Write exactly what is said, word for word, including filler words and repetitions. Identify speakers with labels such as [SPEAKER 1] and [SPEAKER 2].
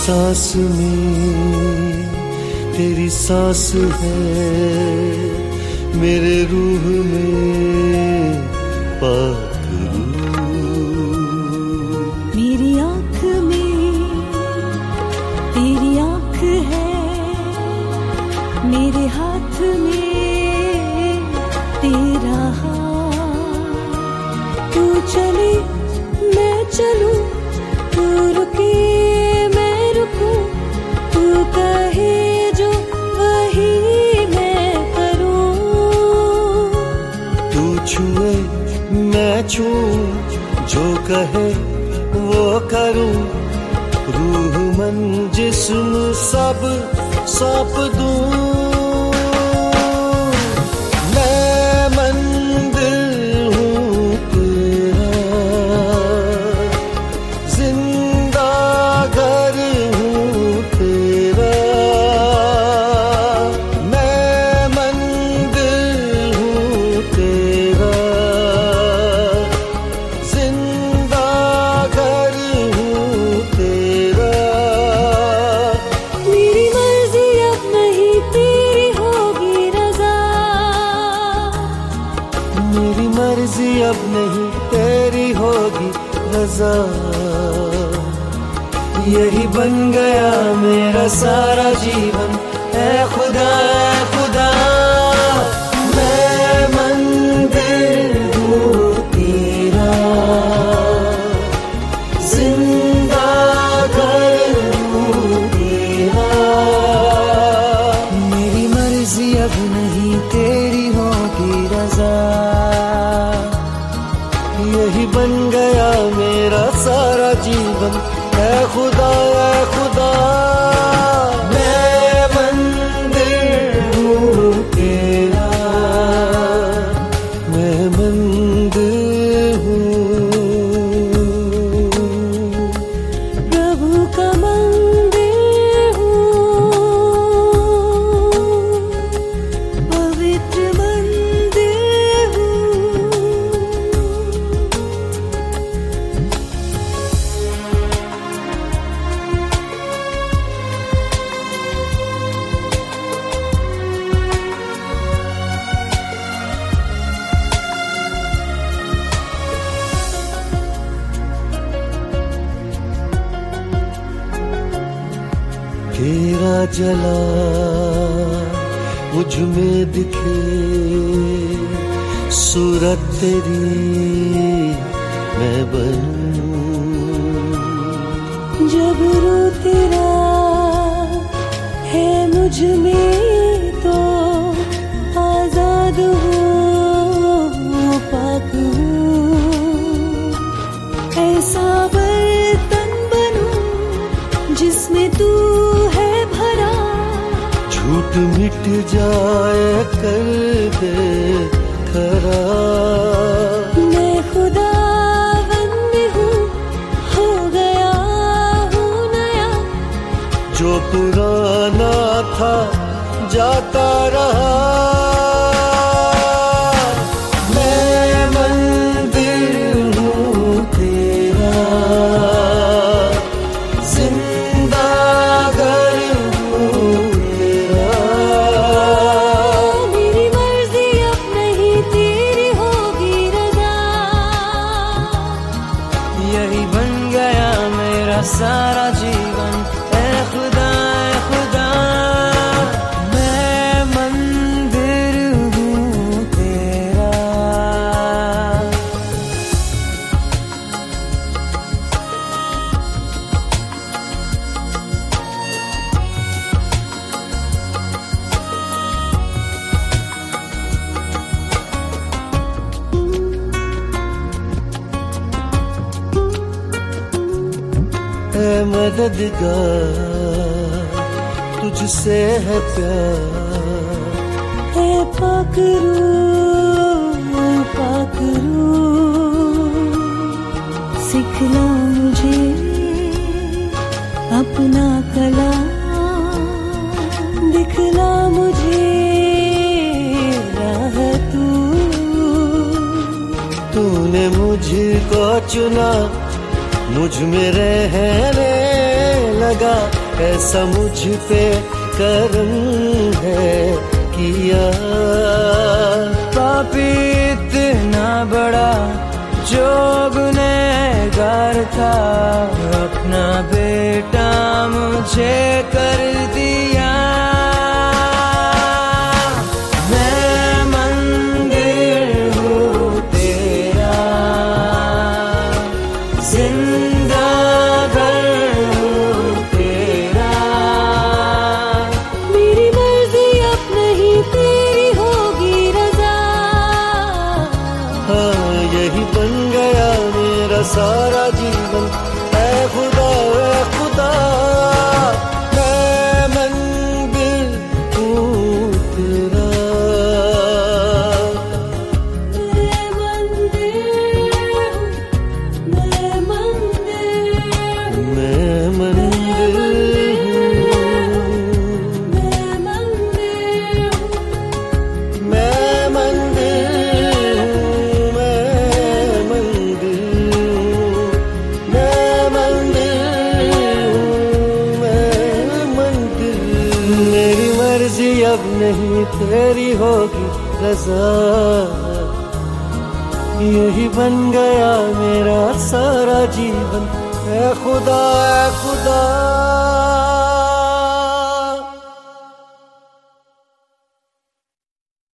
[SPEAKER 1] सांस में तेरी सांस है, मेरे रूह में पाक रूह।
[SPEAKER 2] मेरी आँख में तेरी आँख है, मेरे हाथ में तेरा हाथ। तू चले मैं चलूं, तू रुके मैं रुकूं, तू कहे जो वही मैं करूं।
[SPEAKER 1] तू छुए मैं छूं, जो कहे वो करूं, रूह मन जिस्म सब सौंप दूं। मैं मंदिर हूँ तेरा, जिंदा घर हूँ तेरा। मैं मंदिर हूँ तेरा, जिंदा घर हूँ तेरा।
[SPEAKER 2] मेरी मर्जी अब नहीं तेरी होगी रजा,
[SPEAKER 1] मेरी मर्जी अब नहीं तेरी होगी रजा। यही बन गया मेरा सारा जीवन, ऐ खुदा ऐ खुदा। मैं मंदिर हूँ तेरा, जिंदा घर हूँ तेरा। मेरी मर्जी अब नहीं तेरी होगी रजा। यही बन गया मेरा सारा जीवन, ऐ खुदा ऐ खुदा। मैं मंदिर हूँ तेरा, मैं मंदिर हूँ।
[SPEAKER 2] प्रभु का मंदिर हूँ, पवित्र मंदिर हूँ।
[SPEAKER 1] तेरा जला मुझ में दिखे सूरत तेरी मैं बनूं।
[SPEAKER 2] जब रू तेरा है मुझ में तो आजाद हूँ, पाक हूँ। ऐसा बर्तन बनूं जिसमें तू है भरा,
[SPEAKER 1] झूठ मिट जाए कर दे खरा।
[SPEAKER 2] मैं खुदावंद हूँ, हो गया हूँ नया।
[SPEAKER 1] जो पुराना था जाता रहा। मैं मंदिर हूँ तेरा, जिंदा घर हूँ तेरा।
[SPEAKER 2] मेरी मर्जी अब नहीं तेरी होगी रजा।
[SPEAKER 1] यही बन गया मेरा सारा जीवन, ऐ खुदा ऐ खुदा। मैं मंदिर हूँ तेरा। ऐ मददगार तुझसे है प्यार,
[SPEAKER 2] है पाक रूह, पाक रूह। सिखला मुझे अपना कलाम, दिखला मुझे राह तू।
[SPEAKER 1] तूने मुझको चुना, मुझ में रहने लगा ऐसा मुझ पे करम है किया।
[SPEAKER 3] पापी इतना बड़ा जो गुनहगार था, अपना बेटा मुझे कर दिया। मैं मंदिर हूँ तेरा, जिंदा घर हूँ तेरा।
[SPEAKER 2] मेरी मर्जी अब नहीं तेरी होगी रजा।
[SPEAKER 1] हाँ यही बन गया मेरा सारा जीवन, ऐ खुदा ऐ खुदा मैं मंदिर हूँ तेरा।
[SPEAKER 2] मैं मंदिर हूँ, मैं मंदिर हूँ,
[SPEAKER 1] मैं मंदिर हूँ,
[SPEAKER 2] मैं मंदिर हूँ।
[SPEAKER 1] मैं मंदिर हूँ, मैं मंदिर हूँ, मैं मंदिर हूँ, मैं मंदिर हूँ। मेरी मर्जी अब नहीं तेरी होगी रजा, यही बन गया मेरा सारा जीवन, ऐ खुदा ऐ खुदा।